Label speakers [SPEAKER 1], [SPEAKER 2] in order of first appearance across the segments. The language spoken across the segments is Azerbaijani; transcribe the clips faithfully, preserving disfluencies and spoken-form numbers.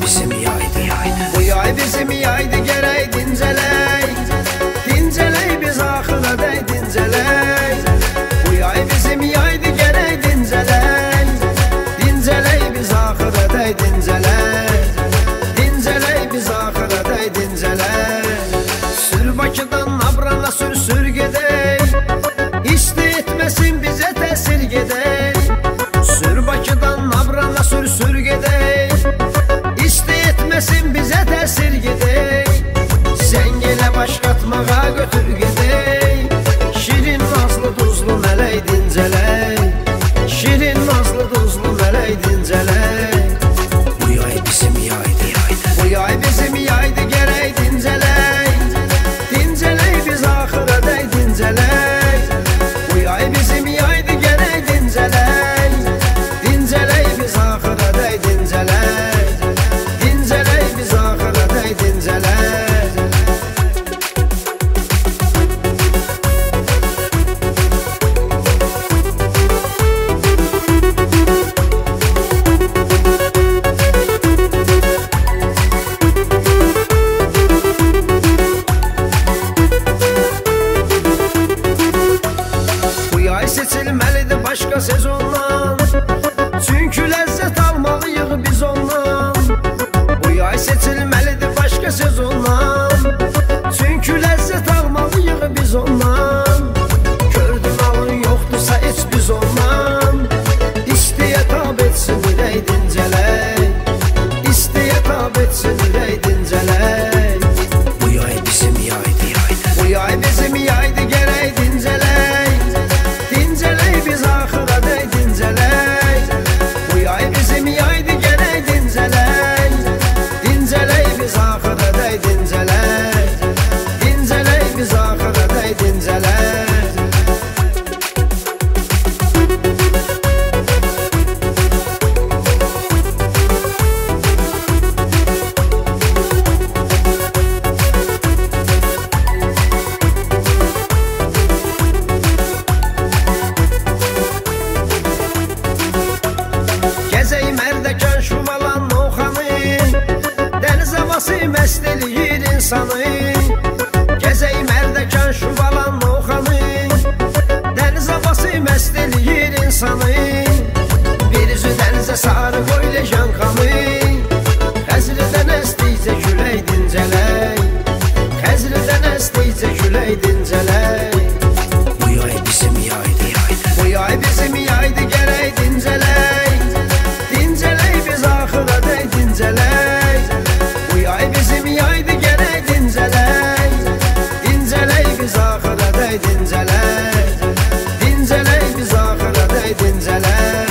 [SPEAKER 1] bizim yaydı, yaydı.
[SPEAKER 2] Bu yay bizim yaydı, gerək dincələk. Dincələk biz axıra dəy dincələk. Bu yay bizim yaydı, gerək dincələk. Dincələk biz axıra dəy dincələk. Dincələk biz axıra dəy dincələk. Sür Bakıdan Nabrana sür sür gedək. İsti etməsin bizə təsir gedək. Sür Bakıdan Nabrana sür sür gedək. İsti etməsin bizə təsir gedək. Zəngilə baş qatmağa götür gedək. Şirin nazlı duzlu mələk dincələk. Şirin nazlı duzlu mələk dincələk.
[SPEAKER 1] Bu yay bizim yaydı, yaydı.
[SPEAKER 2] Bu yay bizim yaydı, gərək dincələk. Dincələk biz axıra dəy dincələk. Bu yay bizim yaydı, gərək dincələk. Dincələk biz axıra dəy dincələk. Dincələk biz axıra dəy dincələk. Bu yay seçilməlidir başqa sezondan. Çünki ləzzət almalıyıq biz ondan. Bu yay seçilməlidir başqa sezondan. Çünki ləzzət almalıyıq biz ondan. Gördün alın yoxdursa heç biz ondan. İstiyə tab etsin ürək dincələk. İstiyə tab etsin ürək dincələk.
[SPEAKER 1] Bu yay bizim yaydı, yaydı.
[SPEAKER 2] Bu yay bizim yaydı, gərək dincələk. Dincələk biz axıra dəy dincələk. Bu yay bizim yaydı, gərək dincələk. Dincələk biz axıra dəy dincələk. Dincələk biz axıra dəy dincələk. Gəzək Mərdəkan Şumalan Novxanı. Dəniz havası məst eləyir insanı. Gəzək Mərdəkan Şumalan Novxanı. Dəniz havası məst eləyir insanı. Bir üzü dənizə sarı qoy lejan xanı. Xəzridən əsdikcə külək dincələk. Xəzridən əsdikcə külək dincələk.
[SPEAKER 1] Bu yay bizim yaydı, yaydı.
[SPEAKER 2] Bu yay bizim yaydı, gərək dincələk. Dincələk biz axıra dəy dincələk. Bu yay bizim yaydı, gərək dincələk. Dincələk biz axıra dəy dincələk. Dincələk biz axıra dəy dincələk.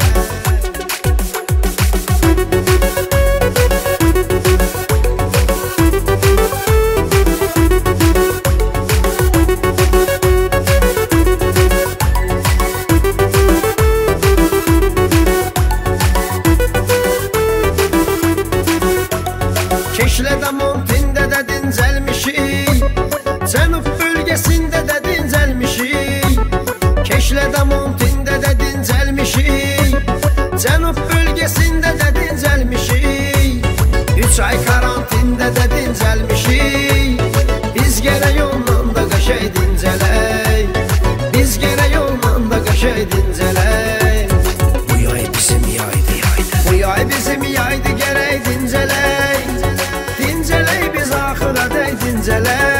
[SPEAKER 2] Keşlədə Montində də dincəlmişik. Cənub bölgəsində də dincəlmişik. Keşlədə Montində də dincəlmişik. Cənub bölgəsində də dincəlmişik. Üç ay karantində də dincəlmişik. Biz gərək ondan da qəşəy dincələk. Biz gərək ondan da qəşəy dincələk.
[SPEAKER 1] Bu yay bizim yaydı, yaydı.
[SPEAKER 2] Bu yay bizim yaydı, gərək dincələk. Dincələk biz axıra dəy dincələk.